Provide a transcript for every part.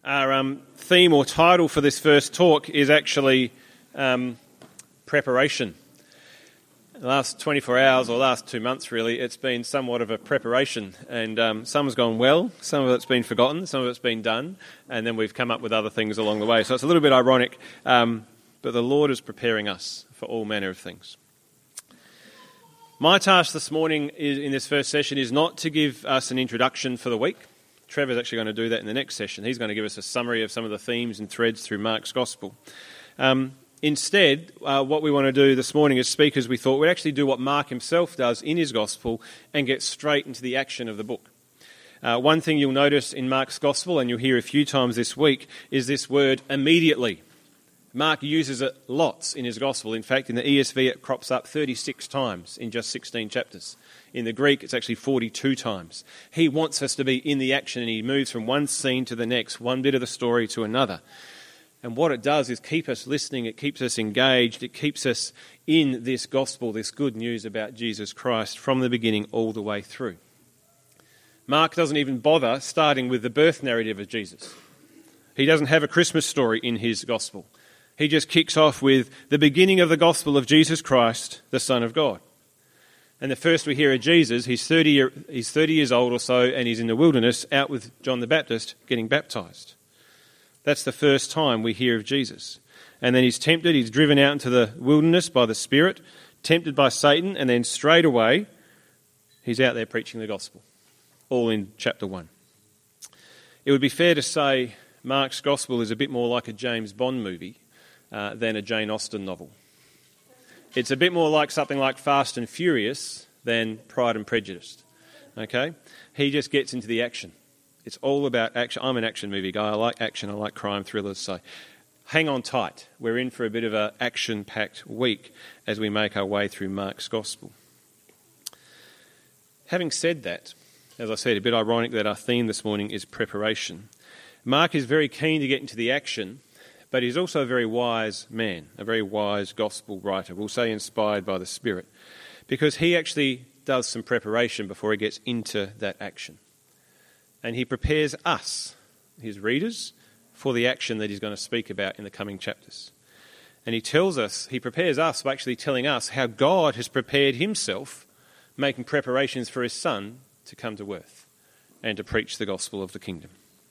Our theme or title for this first talk is actually preparation. The last 24 hours, or last 2 months really, it's been somewhat of a preparation, and some has gone well, some of it's been forgotten, some of it's been done, and then we've come up with other things along the way. So it's a little bit ironic, but the Lord is preparing us for all manner of things. My task this morning in this first session is not to give us an introduction for the week. Trevor's actually going to do that in the next session. He's going to give us a summary of some of the themes and threads through Mark's Gospel. Instead, what we want to do this morning as speakers, we thought we'd actually do what Mark himself does in his Gospel and get straight into the action of the book. One thing you'll notice in Mark's Gospel, and you'll hear a few times this week, is this word immediately. Mark uses it lots in his Gospel. In fact, in the ESV it crops up 36 times in just 16 chapters. In the Greek it's actually 42 times. He wants us to be in the action, and he moves from one scene to the next, one bit of the story to another. And what it does is keep us listening, it keeps us engaged, it keeps us in this Gospel, this good news about Jesus Christ from the beginning all the way through. Mark doesn't even bother starting with the birth narrative of Jesus. He doesn't have a Christmas story in his Gospel. He just kicks off with the beginning of the gospel of Jesus Christ, the Son of God. And the first we hear of Jesus, he's 30 years old or so, and he's in the wilderness out with John the Baptist getting baptized. That's the first time we hear of Jesus. And then he's tempted, he's driven out into the wilderness by the Spirit, tempted by Satan, and then straight away he's out there preaching the gospel. All in chapter 1. It would be fair to say Mark's Gospel is a bit more like a James Bond movie than a Jane Austen novel. It's a bit more like something like Fast and Furious than Pride and Prejudice. Okay? He just gets into the action. It's all about action. I'm an action movie guy. I like action. I like crime thrillers. So hang on tight. We're in for a bit of an action-packed week as we make our way through Mark's Gospel. Having said that, as I said, a bit ironic that our theme this morning is preparation. Mark is very keen to get into the action, but he's also a very wise man, a very wise gospel writer, we'll say inspired by the Spirit, because he actually does some preparation before he gets into that action. And he prepares us, his readers, for the action that he's going to speak about in the coming chapters. And he prepares us by actually telling us how God has prepared himself, making preparations for his Son to come to earth and to preach the gospel of the kingdom.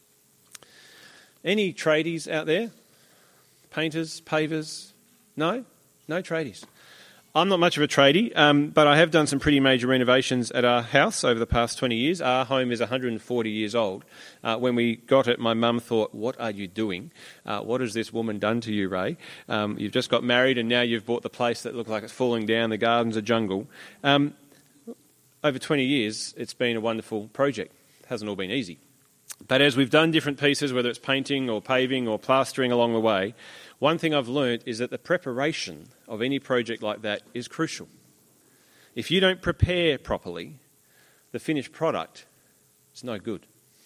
Any tradies out there? Painters, pavers? No tradies. I'm not much of a tradie, but I have done some pretty major renovations at our house over the past 20 years. Our home is 140 years old. When we got it, my mum thought, what are you doing? What has this woman done to you, Ray? You've just got married and now you've bought the place that looks like it's falling down, the garden's a jungle. Over 20 years, it's been a wonderful project. It hasn't all been easy. But as we've done different pieces, whether it's painting or paving or plastering along the way, one thing I've learnt is that the preparation of any project like that is crucial. If you don't prepare properly, the finished product is no good.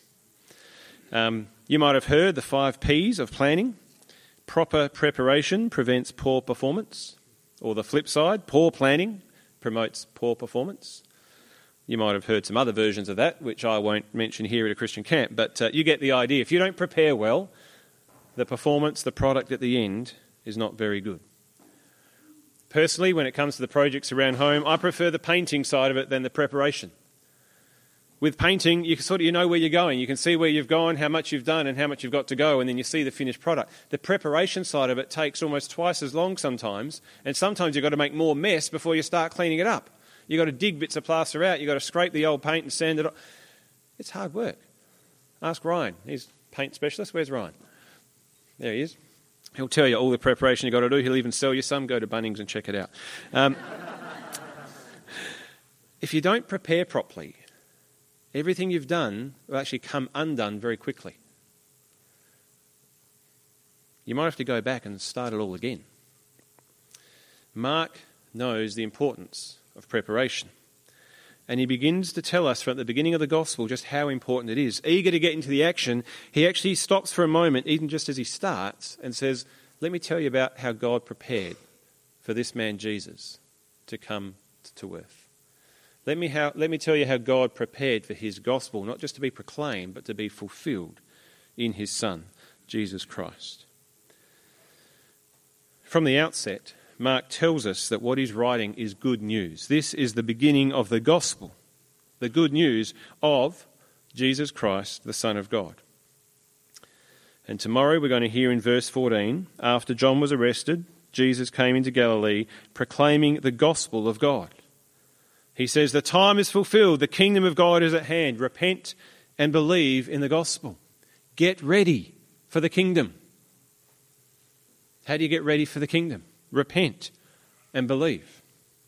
You might have heard the 5 Ps of planning. Proper preparation prevents poor performance. Or the flip side, poor planning promotes poor performance. You might have heard some other versions of that, which I won't mention here at a Christian camp, but you get the idea. If you don't prepare well, the performance, the product at the end is not very good. Personally, when it comes to the projects around home, I prefer the painting side of it than the preparation. With painting, you know where you're going. You can see where you've gone, how much you've done and how much you've got to go, and then you see the finished product. The preparation side of it takes almost twice as long sometimes, and sometimes you've got to make more mess before you start cleaning it up. You've got to dig bits of plaster out. You've got to scrape the old paint and sand it off. It's hard work. Ask Ryan. He's a paint specialist. Where's Ryan? There he is. He'll tell you all the preparation you've got to do. He'll even sell you some. Go to Bunnings and check it out. If you don't prepare properly, everything you've done will actually come undone very quickly. You might have to go back and start it all again. Mark knows the importance of preparation. And he begins to tell us from the beginning of the gospel just how important it is. Eager to get into the action, he actually stops for a moment, even just as he starts, and says, let me tell you about how God prepared for this man Jesus to come to earth. Let me tell you how God prepared for his gospel, not just to be proclaimed, but to be fulfilled in his Son. Jesus Christ. From the outset, Mark tells us that what he's writing is good news. This is the beginning of the gospel, the good news of Jesus Christ, the Son of God. And tomorrow we're going to hear in verse 14, after John was arrested, Jesus came into Galilee proclaiming the gospel of God. He says, the time is fulfilled, the kingdom of God is at hand. Repent and believe in the gospel. Get ready for the kingdom. How do you get ready for the kingdom? Repent and believe.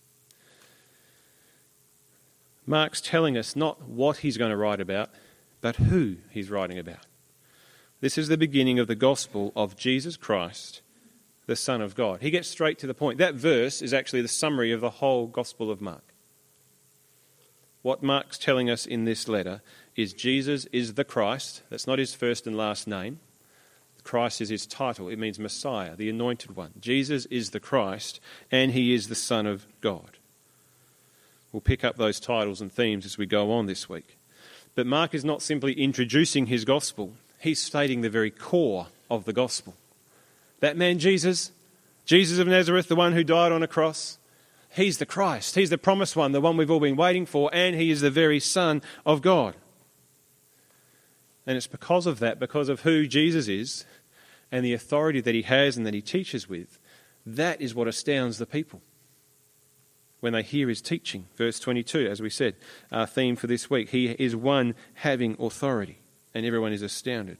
Mark's telling us not what he's going to write about, but who he's writing about. This is the beginning of the gospel of Jesus Christ, the Son of God. He gets straight to the point. That verse is actually the summary of the whole gospel of Mark. What Mark's telling us in this letter is Jesus is the Christ. That's not his first and last name. Christ is his title. It means Messiah, the anointed one. Jesus is the Christ, and he is the Son of God. We'll pick up those titles and themes as we go on this week. But Mark is not simply introducing his gospel. He's stating the very core of the gospel. That man Jesus of Nazareth, the one who died on a cross, he's the Christ. He's the promised one, the one we've all been waiting for, and he is the very Son of God. And it's because of that, because of who Jesus is and the authority that he has and that he teaches with, that is what astounds the people when they hear his teaching. Verse 22, as we said, our theme for this week. He is one having authority, and everyone is astounded.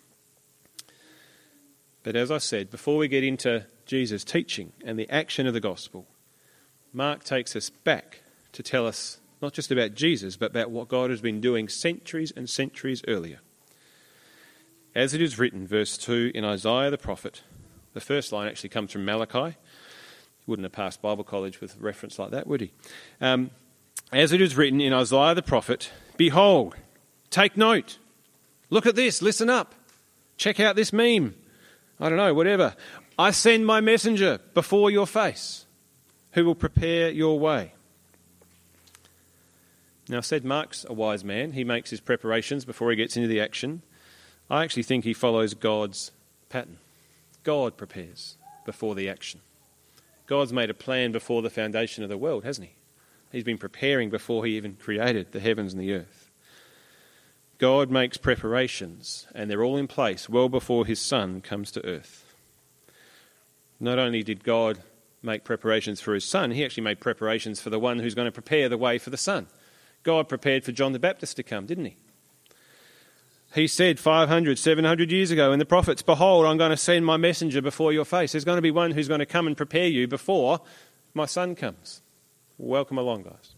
But as I said, before we get into Jesus' teaching and the action of the gospel, Mark takes us back to tell us not just about Jesus, but about what God has been doing centuries and centuries earlier. As it is written, verse 2 in Isaiah the prophet, the first line actually comes from Malachi. He wouldn't have passed Bible college with a reference like that, would he? As it is written in Isaiah the prophet, behold, take note, look at this, listen up, check out this meme, I don't know, whatever. I send my messenger before your face, who will prepare your way. Now, I said Mark's a wise man. He makes his preparations before he gets into the action. I actually think he follows God's pattern. God prepares before the action. God's made a plan before the foundation of the world, hasn't he? He's been preparing before he even created the heavens and the earth. God makes preparations, and they're all in place well before his Son comes to earth. Not only did God make preparations for his Son, he actually made preparations for the one who's going to prepare the way for the Son. God prepared for John the Baptist to come, didn't he? He said 500, 700 years ago in the prophets, behold, I'm going to send my messenger before your face. There's going to be one who's going to come and prepare you before my Son comes. Welcome along, guys.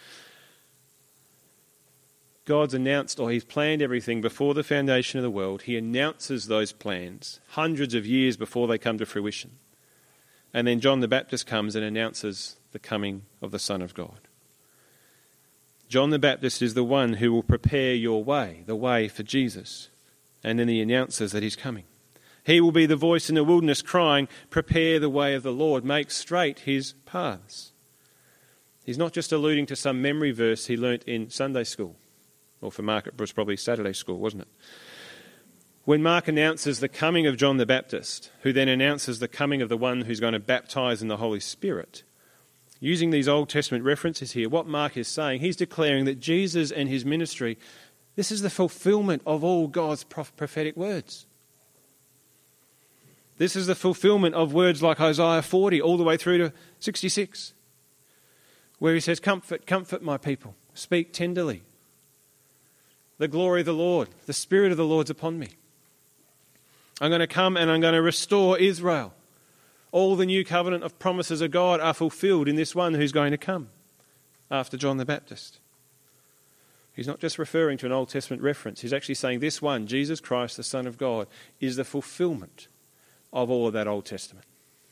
God's announced, or he's planned everything before the foundation of the world. He announces those plans hundreds of years before they come to fruition. And then John the Baptist comes and announces the coming of the Son of God. John the Baptist is the one who will prepare your way, the way for Jesus. And then he announces that he's coming. He will be the voice in the wilderness crying, prepare the way of the Lord, make straight his paths. He's not just alluding to some memory verse he learnt in Sunday school. Or for Mark it was probably Saturday school, wasn't it? When Mark announces the coming of John the Baptist, who then announces the coming of the one who's going to baptize in the Holy Spirit, using these Old Testament references here, what Mark is saying, he's declaring that Jesus and his ministry, this is the fulfillment of all God's prophetic words. This is the fulfillment of words like Isaiah 40 all the way through to 66, where he says, comfort, comfort my people, speak tenderly. The glory of the Lord, the Spirit of the Lord's upon me. I'm going to come and I'm going to restore Israel. All the new covenant of promises of God are fulfilled in this one who's going to come after John the Baptist. He's not just referring to an Old Testament reference. He's actually saying this one, Jesus Christ, the Son of God, is the fulfillment of all of that Old Testament.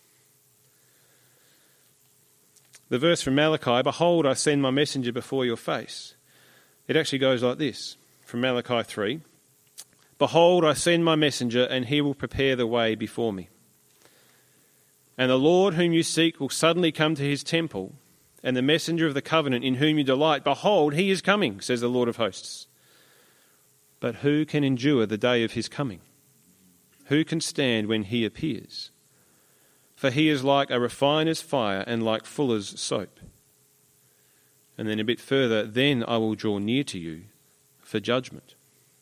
The verse from Malachi, behold, I send my messenger before your face. It actually goes like this, from Malachi 3. Behold, I send my messenger, and he will prepare the way before me. And the Lord whom you seek will suddenly come to his temple, and the messenger of the covenant in whom you delight, behold, he is coming, says the Lord of hosts. But who can endure the day of his coming? Who can stand when he appears? For he is like a refiner's fire and like fuller's soap. And then a bit further, then I will draw near to you for judgment.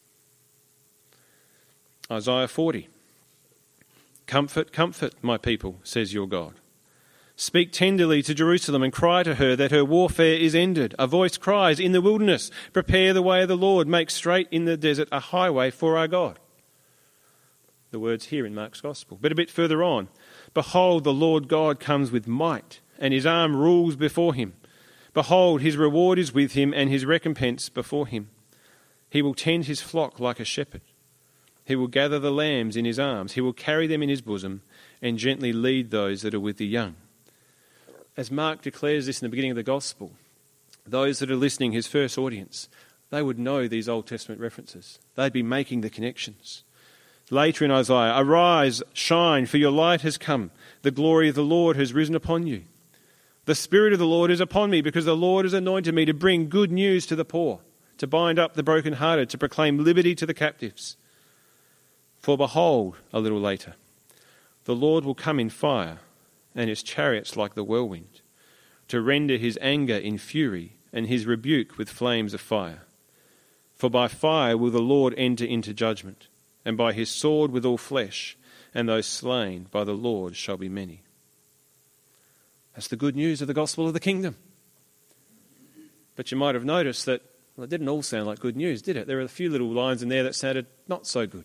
Isaiah 40. Comfort, comfort my people, says your God. Speak tenderly to Jerusalem and cry to her that her warfare is ended. A voice cries in the wilderness, prepare the way of the Lord, make straight in the desert a highway for our God. The words here in Mark's Gospel. But a bit further on, behold, the Lord God comes with might, and his arm rules before him. Behold, his reward is with him, and his recompense before him. He will tend his flock like a shepherd. He will gather the lambs in his arms. He will carry them in his bosom, and gently lead those that are with the young. As Mark declares this in the beginning of the Gospel, those that are listening, his first audience, they would know these Old Testament references. They'd be making the connections. Later in Isaiah, arise, shine, for your light has come. The glory of the Lord has risen upon you. The Spirit of the Lord is upon me, because the Lord has anointed me to bring good news to the poor, to bind up the brokenhearted, to proclaim liberty to the captives. For behold, a little later, the Lord will come in fire, and his chariots like the whirlwind, to render his anger in fury, and his rebuke with flames of fire. For by fire will the Lord enter into judgment, and by his sword with all flesh, and those slain by the Lord shall be many. That's the good news of the gospel of the kingdom. But you might have noticed that, well, it didn't all sound like good news, did it? There are a few little lines in there that sounded not so good.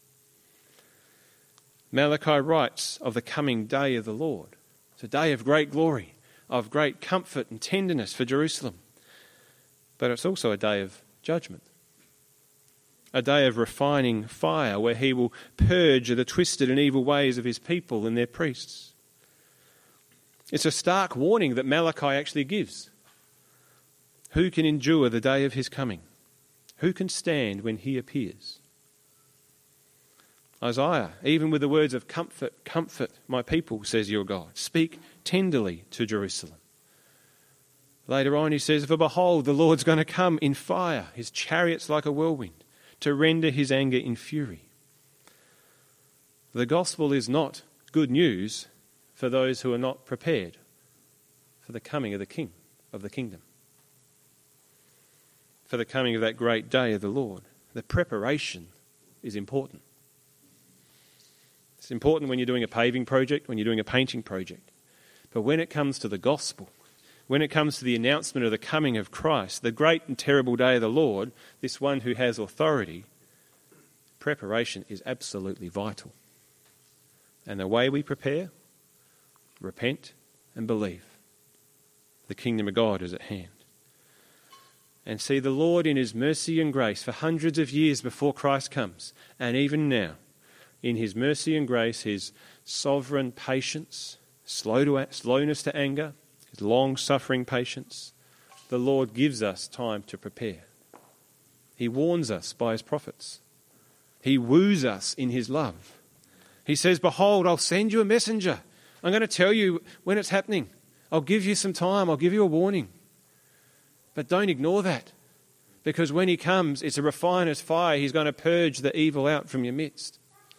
Malachi writes of the coming day of the Lord. It's a day of great glory, of great comfort and tenderness for Jerusalem. But it's also a day of judgment. A day of refining fire where he will purge the twisted and evil ways of his people and their priests. It's a stark warning that Malachi actually gives. Who can endure the day of his coming? Who can stand when he appears? Isaiah, even with the words of comfort, comfort my people, says your God. Speak tenderly to Jerusalem. Later on he says, for behold, the Lord's going to come in fire, his chariots like a whirlwind, to render his anger in fury. The gospel is not good news for those who are not prepared for the coming of the King of the kingdom, for the coming of that great day of the Lord. The preparation is important. It's important when you're doing a paving project, when you're doing a painting project. But when it comes to the gospel, when it comes to the announcement of the coming of Christ, the great and terrible day of the Lord, this one who has authority, preparation is absolutely vital. And the way we prepare, repent and believe. The kingdom of God is at hand. And see the Lord in his mercy and grace for hundreds of years before Christ comes, and even now, in his mercy and grace, his sovereign patience, slowness to anger, his long-suffering patience, the Lord gives us time to prepare. He warns us by his prophets. He woos us in his love. He says, behold, I'll send you a messenger. I'm going to tell you when it's happening. I'll give you some time. I'll give you a warning. But don't ignore that, because when he comes, it's a refiner's fire. He's going to purge the evil out from your midst.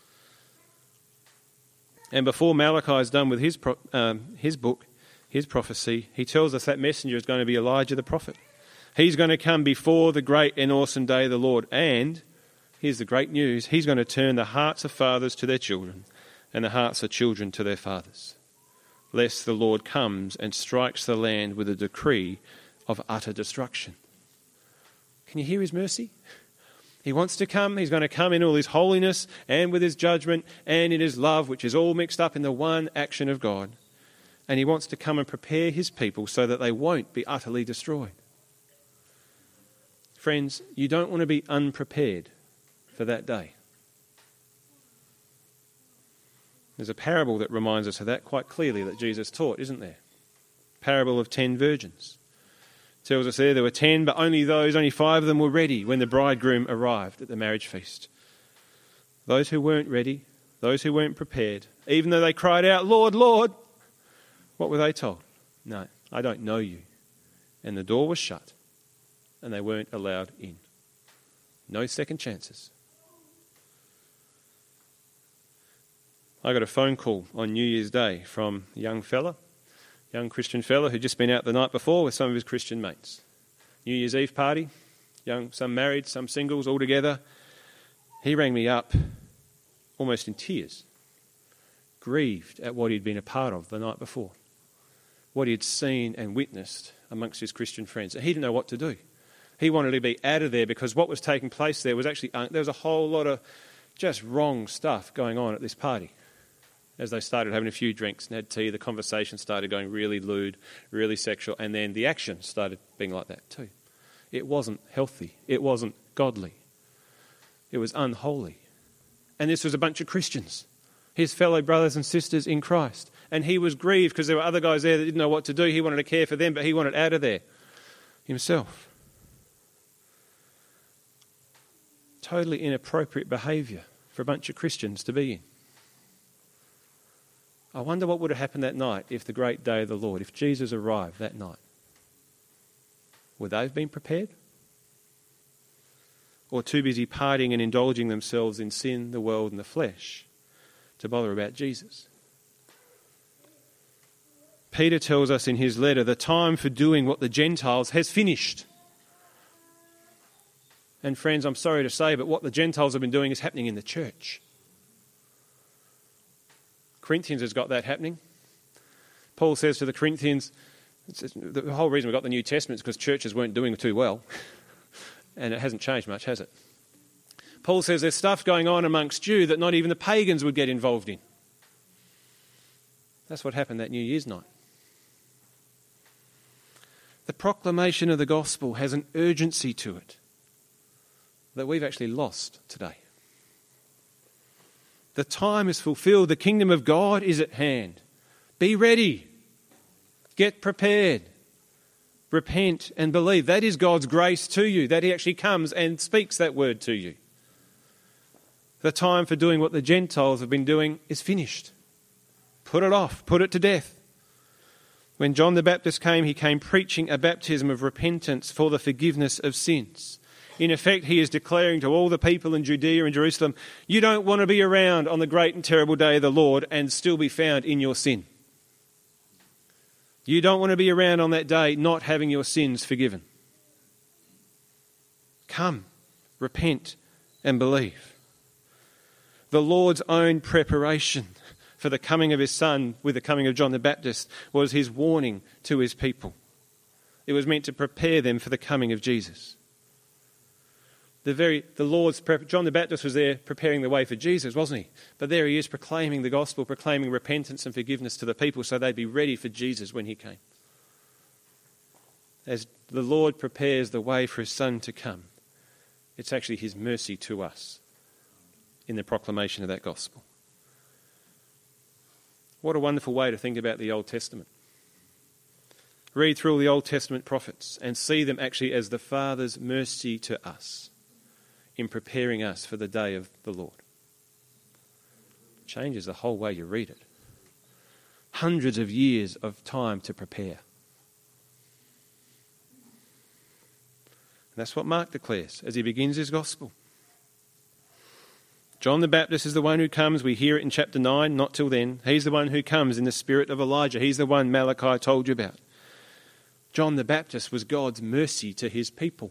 And before Malachi is done with his book, his prophecy, he tells us that messenger is going to be Elijah the prophet. He's going to come before the great and awesome day of the Lord. And here's the great news. He's going to turn the hearts of fathers to their children and the hearts of children to their fathers, lest the Lord comes and strikes the land with a decree of utter destruction. Can you hear his mercy? He wants to come. He's going to come in all his holiness and with his judgment and in his love, which is all mixed up in the one action of God. And he wants to come and prepare his people so that they won't be utterly destroyed. Friends, you don't want to be unprepared for that day. There's a parable that reminds us of that quite clearly that Jesus taught, isn't there? Parable of 10 virgins. Tells us there were 10, but only 5 of them were ready when the bridegroom arrived at the marriage feast. Those who weren't ready, those who weren't prepared, even though they cried out, Lord, Lord, what were they told? No, I don't know you. And the door was shut, and they weren't allowed in. No second chances. I got a phone call on New Year's Day from a young Christian fella who'd just been out the night before with some of his Christian mates. New Year's Eve party, some married, some singles, all together. He rang me up almost in tears, grieved at what he'd been a part of the night before, what he had seen and witnessed amongst his Christian friends. He didn't know what to do. He wanted to be out of there because what was taking place there was actually, there was a whole lot of just wrong stuff going on at this party. As they started having a few drinks and had tea, the conversation started going really lewd, really sexual, and then the action started being like that too. It wasn't healthy. It wasn't godly. It was unholy. And this was a bunch of Christians, his fellow brothers and sisters in Christ. And he was grieved because there were other guys there that didn't know what to do. He wanted to care for them, but he wanted out of there himself. Totally inappropriate behaviour for a bunch of Christians to be in. I wonder what would have happened that night if the great day of the Lord, if Jesus arrived that night. Would they have been prepared? Or too busy partying and indulging themselves in sin, the world and the flesh to bother about Jesus? Peter tells us in his letter, the time for doing what the Gentiles has finished. And friends, I'm sorry to say, but what the Gentiles have been doing is happening in the church. Corinthians has got that happening. Paul says to the Corinthians, the whole reason we got the New Testament is because churches weren't doing too well. And it hasn't changed much, has it? Paul says there's stuff going on amongst you that not even the pagans would get involved in. That's what happened that New Year's night. The proclamation of the gospel has an urgency to it that we've actually lost today. The time is fulfilled. The kingdom of God is at hand. Be ready. Get prepared. Repent and believe. That is God's grace to you, that he actually comes and speaks that word to you. The time for doing what the Gentiles have been doing is finished. Put it off. Put it to death. When John the Baptist came, he came preaching a baptism of repentance for the forgiveness of sins. In effect, he is declaring to all the people in Judea and Jerusalem, you don't want to be around on the great and terrible day of the Lord and still be found in your sin. You don't want to be around on that day not having your sins forgiven. Come, repent and believe. The Lord's own preparation for the coming of his Son with the coming of John the Baptist was his warning to his people. It was meant to prepare them for the coming of Jesus. John the Baptist was there preparing the way for Jesus, wasn't he? But there he is proclaiming the gospel, proclaiming repentance and forgiveness to the people so they'd be ready for Jesus when he came. As the Lord prepares the way for his Son to come, it's actually his mercy to us in the proclamation of that gospel. What a wonderful way to think about the Old Testament. Read through all the Old Testament prophets and see them actually as the Father's mercy to us in preparing us for the day of the Lord. It changes the whole way you read it. Hundreds of years of time to prepare. And that's what Mark declares as he begins his gospel. John the Baptist is the one who comes. We hear it in chapter 9, not till then. He's the one who comes in the spirit of Elijah. He's the one Malachi told you about. John the Baptist was God's mercy to his people.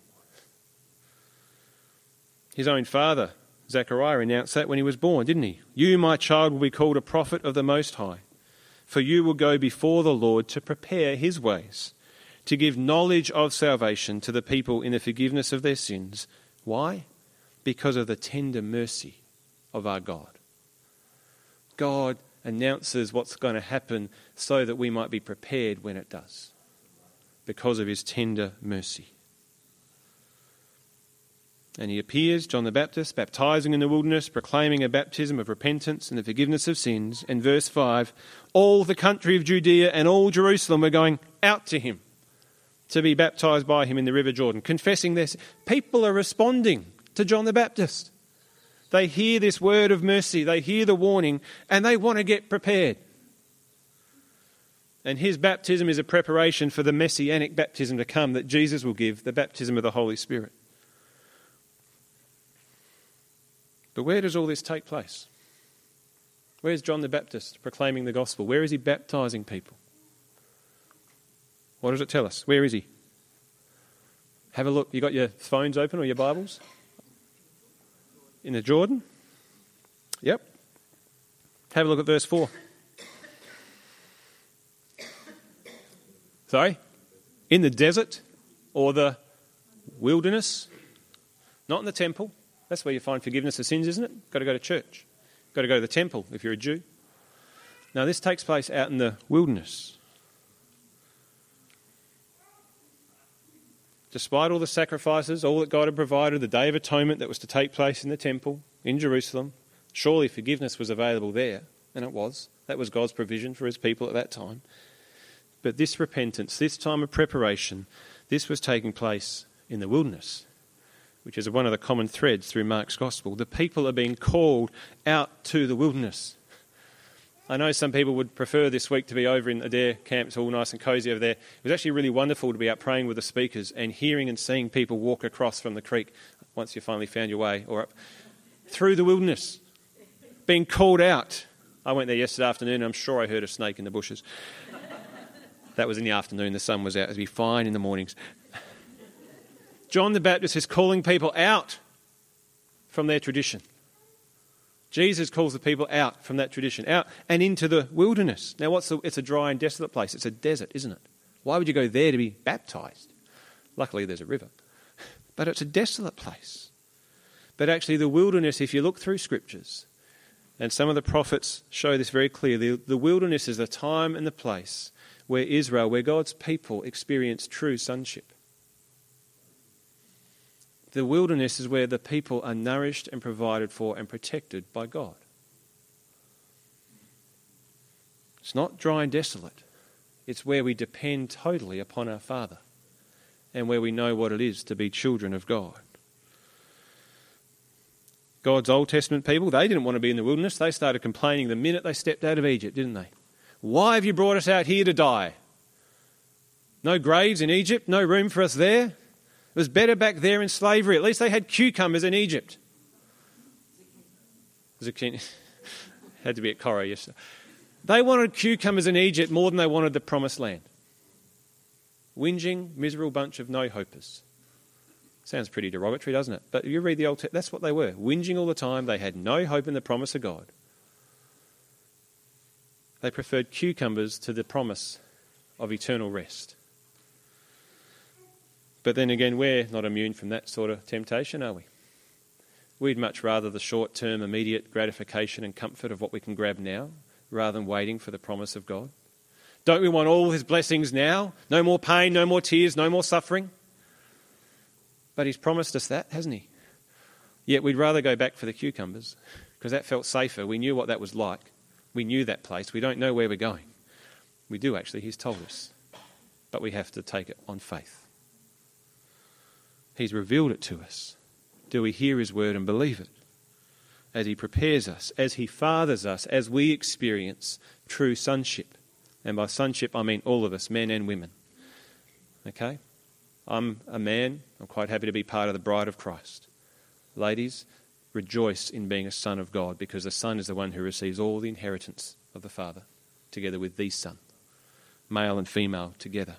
His own father, Zechariah, announced that when he was born, didn't he? You, my child, will be called a prophet of the Most High, for you will go before the Lord to prepare his ways, to give knowledge of salvation to the people in the forgiveness of their sins. Why? Because of the tender mercy of our God. God announces what's going to happen so that we might be prepared when it does, because of his tender mercy. And he appears, John the Baptist, baptizing in the wilderness, proclaiming a baptism of repentance and the forgiveness of sins. And verse 5, all the country of Judea and all Jerusalem were going out to him to be baptized by him in the river Jordan, confessing this. People are responding to John the Baptist. They hear this word of mercy, they hear the warning, and they want to get prepared. And his baptism is a preparation for the messianic baptism to come that Jesus will give, the baptism of the Holy Spirit. But where does all this take place? Where's John the Baptist proclaiming the gospel? Where is he baptising people? What does it tell us? Where is he? Have a look. You got your phones open or your Bibles? In the Jordan? Yep. Have a look at verse 4. Sorry? In the desert or the wilderness? Not in the temple. That's where you find forgiveness of sins, isn't it? Got to go to church. Got to go to the temple if you're a Jew. Now this takes place out in the wilderness. Despite all the sacrifices, all that God had provided, the Day of Atonement that was to take place in the temple in Jerusalem, surely forgiveness was available there, and it was. That was God's provision for his people at that time. But this repentance, this time of preparation, this was taking place in the wilderness, which is one of the common threads through Mark's Gospel. The people are being called out to the wilderness. I know some people would prefer this week to be over in Adair camp. It's all nice and cosy over there. It was actually really wonderful to be out praying with the speakers and hearing and seeing people walk across from the creek, once you finally found your way, or up through the wilderness, being called out. I went there yesterday afternoon and I'm sure I heard a snake in the bushes. That was in the afternoon. The sun was out. It would be fine in the mornings. John the Baptist is calling people out from their tradition. Jesus calls the people out from that tradition, out and into the wilderness. Now, it's a dry and desolate place. It's a desert, isn't it? Why would you go there to be baptised? Luckily, there's a river. But it's a desolate place. But actually, the wilderness, if you look through scriptures, and some of the prophets show this very clearly, the wilderness is the time and the place where Israel, where God's people experience true sonship. The wilderness is where the people are nourished and provided for and protected by God. It's not dry and desolate. It's where we depend totally upon our Father and where we know what it is to be children of God. God's Old Testament people, they didn't want to be in the wilderness. They started complaining the minute they stepped out of Egypt, didn't they? Why have you brought us out here to die? No graves in Egypt, no room for us there. It was better back there in slavery. At least they had cucumbers in Egypt. Zucchini. Had to be at Coro yesterday. They wanted cucumbers in Egypt more than they wanted the promised land. Whinging, miserable bunch of no-hopers. Sounds pretty derogatory, doesn't it? But you read the Old Testament, that's what they were. Whinging all the time. They had no hope in the promise of God. They preferred cucumbers to the promise of eternal rest. But then again, we're not immune from that sort of temptation, are we? We'd much rather the short-term, immediate gratification and comfort of what we can grab now, rather than waiting for the promise of God. Don't we want all his blessings now? No more pain, no more tears, no more suffering? But he's promised us that, hasn't he? Yet we'd rather go back for the cucumbers, because that felt safer. We knew what that was like. We knew that place. We don't know where we're going. We do actually, he's told us. But we have to take it on faith. He's revealed it to us. Do we hear his word and believe it? As he prepares us, as he fathers us, as we experience true sonship. And by sonship, I mean all of us, men and women. Okay? I'm a man. I'm quite happy to be part of the bride of Christ. Ladies, rejoice in being a son of God, because the son is the one who receives all the inheritance of the Father, together with the Son. Male and female together.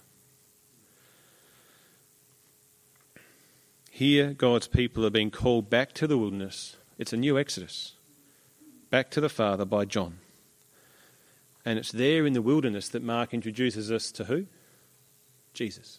Here, God's people are being called back to the wilderness. It's a new exodus. Back to the Father by John. And it's there in the wilderness that Mark introduces us to who? Jesus.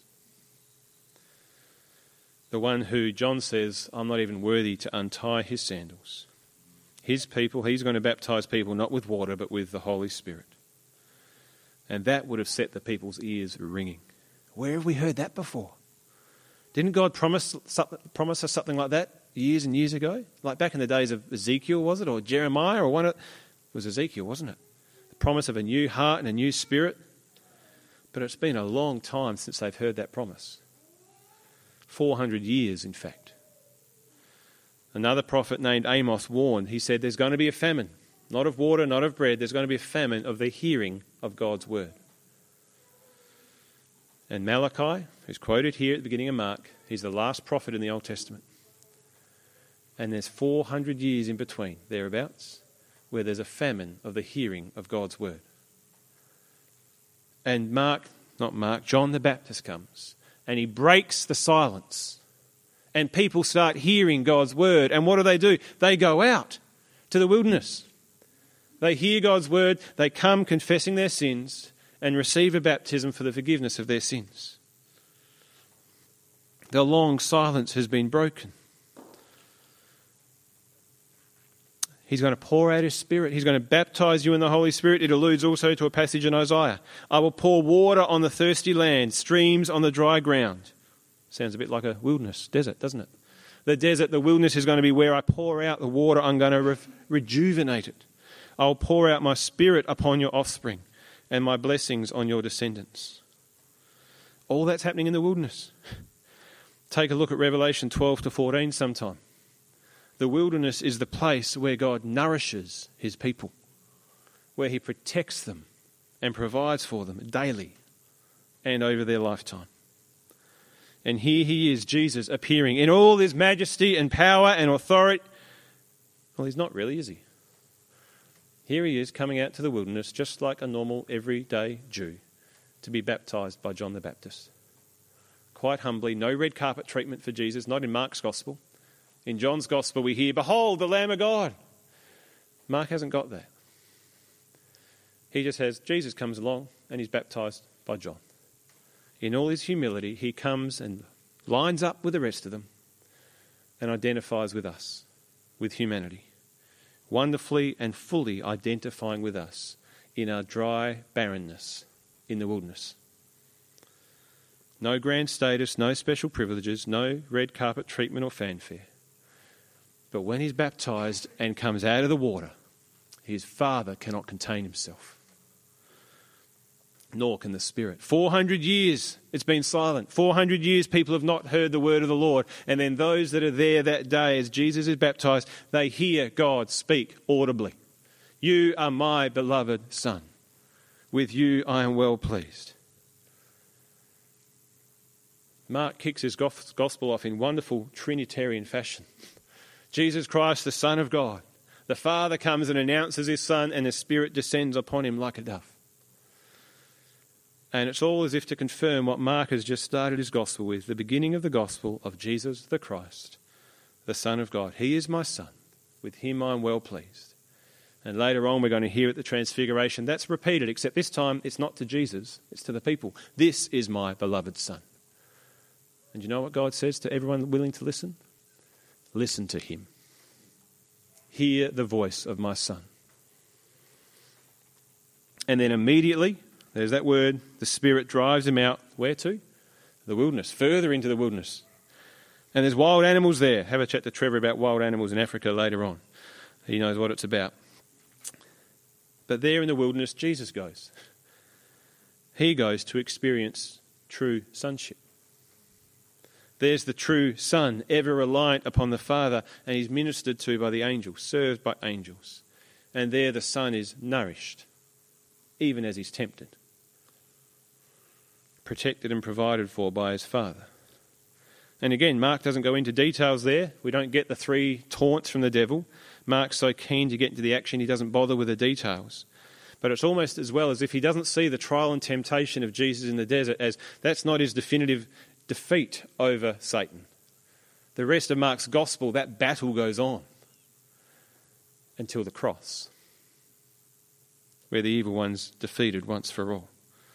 The one who John says, I'm not even worthy to untie his sandals. His people, he's going to baptise people not with water but with the Holy Spirit. And that would have set the people's ears ringing. Where have we heard that before? Didn't God promise us something like that years and years ago? Like back in the days of Ezekiel, was it? Or Jeremiah? Or it was Ezekiel, wasn't it? The promise of a new heart and a new spirit. But it's been a long time since they've heard that promise. 400 years, in fact. Another prophet named Amos warned. He said there's going to be a famine. Not of water, not of bread. There's going to be a famine of the hearing of God's word. And Malachi, who's quoted here at the beginning of Mark, he's the last prophet in the Old Testament. And there's 400 years in between, thereabouts, where there's a famine of the hearing of God's word. And John the Baptist comes and he breaks the silence. And people start hearing God's word. And what do? They go out to the wilderness. They hear God's word, they come confessing their sins and receive a baptism for the forgiveness of their sins. The long silence has been broken. He's going to pour out his Spirit. He's going to baptize you in the Holy Spirit. It alludes also to a passage in Isaiah. I will pour water on the thirsty land, streams on the dry ground. Sounds a bit like a wilderness, desert, doesn't it? The desert, the wilderness is going to be where I pour out the water. I'm going to rejuvenate it. I'll pour out my Spirit upon your offspring and my blessings on your descendants. All that's happening in the wilderness. Take a look at Revelation 12 to 14 sometime. The wilderness is the place where God nourishes his people, where he protects them and provides for them daily and over their lifetime. And here he is, Jesus, appearing in all his majesty and power and authority. Well, he's not really, is he? Here he is coming out to the wilderness just like a normal everyday Jew to be baptized by John the Baptist. Quite humbly, no red carpet treatment for Jesus, not in Mark's Gospel. In John's Gospel we hear, behold, the Lamb of God. Mark hasn't got that. He just has, Jesus comes along and he's baptized by John. In all his humility, he comes and lines up with the rest of them and identifies with us, with humanity. Wonderfully and fully identifying with us in our dry barrenness in the wilderness. No grand status, no special privileges, no red carpet treatment or fanfare. But when he's baptized and comes out of the water, his Father cannot contain himself. Nor can the Spirit. 400 years it's been silent. 400 years people have not heard the word of the Lord. And then those that are there that day as Jesus is baptized, they hear God speak audibly. You are my beloved Son. With you I am well pleased. Mark kicks his gospel off in wonderful Trinitarian fashion. Jesus Christ, the Son of God. The Father comes and announces his Son, and the Spirit descends upon him like a dove. And it's all as if to confirm what Mark has just started his gospel with, the beginning of the gospel of Jesus the Christ, the Son of God. He is my Son. With him I am well pleased. And later on we're going to hear at the Transfiguration, that's repeated, except this time it's not to Jesus, it's to the people. This is my beloved Son. And you know what God says to everyone willing to listen? Listen to him. Hear the voice of my Son. And then immediately, there's that word, the Spirit drives him out. Where to? The wilderness, further into the wilderness. And there's wild animals there. Have a chat to Trevor about wild animals in Africa later on. He knows what it's about. But there in the wilderness, Jesus goes. He goes to experience true sonship. There's the true Son, ever reliant upon the Father, and he's ministered to by the angels, served by angels. And there the Son is nourished, even as he's tempted. Protected and provided for by his Father. And again, Mark doesn't go into details there. We don't get the 3 taunts from the devil. Mark's so keen to get into the action, he doesn't bother with the details. But it's almost as well as if he doesn't see the trial and temptation of Jesus in the desert as that's not his definitive defeat over Satan. The rest of Mark's gospel, that battle goes on until the cross, where the evil one's defeated once for all.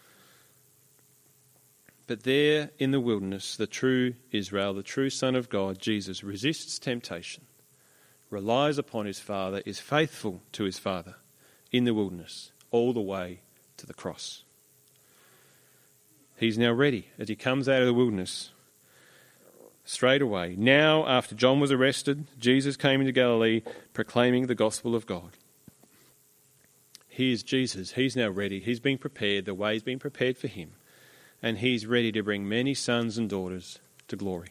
But there in the wilderness, the true Israel, the true Son of God, Jesus, resists temptation, relies upon his Father, is faithful to his Father in the wilderness, all the way to the cross. He's now ready as he comes out of the wilderness straight away. Now, after John was arrested, Jesus came into Galilee proclaiming the gospel of God. Here's Jesus. He's now ready. He's been prepared. The way's been prepared for him. And he's ready to bring many sons and daughters to glory.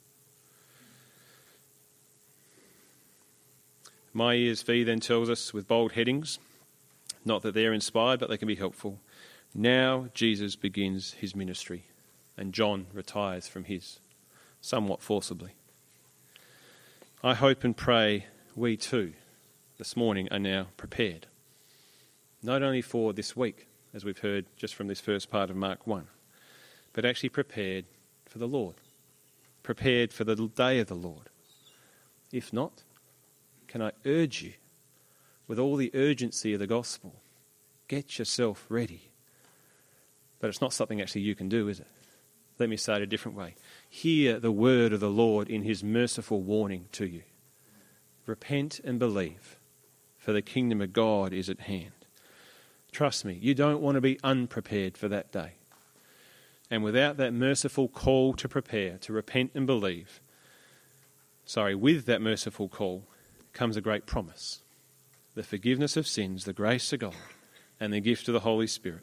My ESV then tells us with bold headings, not that they're inspired, but they can be helpful. Now Jesus begins his ministry, and John retires from his, somewhat forcibly. I hope and pray we too this morning are now prepared. Not only for this week, as we've heard just from this first part of Mark 1, but actually prepared for the Lord, prepared for the day of the Lord. If not, can I urge you, with all the urgency of the gospel, get yourself ready. But it's not something actually you can do, is it? Let me say it a different way. Hear the word of the Lord in his merciful warning to you. Repent and believe, for the kingdom of God is at hand. Trust me, you don't want to be unprepared for that day. And without that merciful call to prepare, to repent and believe, with that merciful call comes a great promise. The forgiveness of sins, the grace of God, and the gift of the Holy Spirit.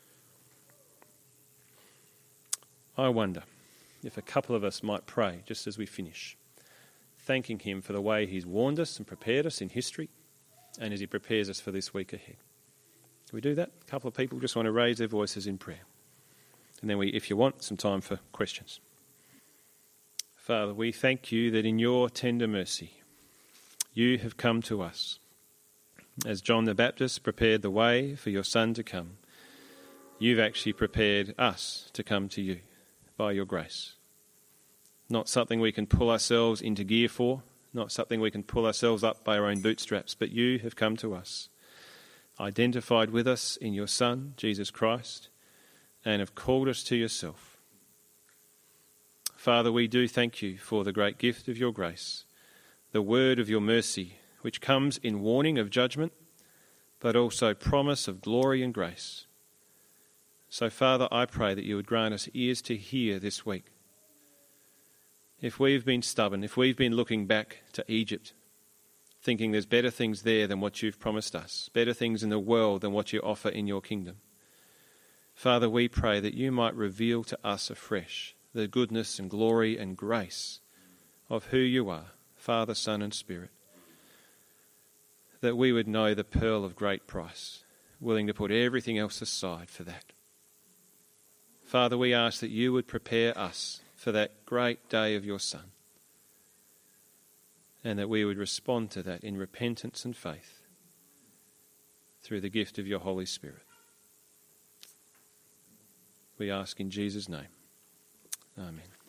I wonder if a couple of us might pray just as we finish, thanking him for the way he's warned us and prepared us in history, and as he prepares us for this week ahead. Can we do that? A couple of people just want to raise their voices in prayer. And then if you want, some time for questions. Father, we thank you that in your tender mercy, you have come to us. As John the Baptist prepared the way for your Son to come, you've actually prepared us to come to you by your grace. Not something we can pull ourselves into gear for, not something we can pull ourselves up by our own bootstraps, but you have come to us, identified with us in your Son, Jesus Christ, and have called us to yourself. Father, we do thank you for the great gift of your grace, the word of your mercy, which comes in warning of judgment, but also promise of glory and grace. So, Father, I pray that you would grant us ears to hear this week. If we've been stubborn, if we've been looking back to Egypt, thinking there's better things there than what you've promised us, better things in the world than what you offer in your kingdom, Father, we pray that you might reveal to us afresh the goodness and glory and grace of who you are, Father, Son and Spirit, that we would know the pearl of great price, willing to put everything else aside for that. Father, we ask that you would prepare us for that great day of your Son, and that we would respond to that in repentance and faith through the gift of your Holy Spirit. We ask in Jesus' name. Amen.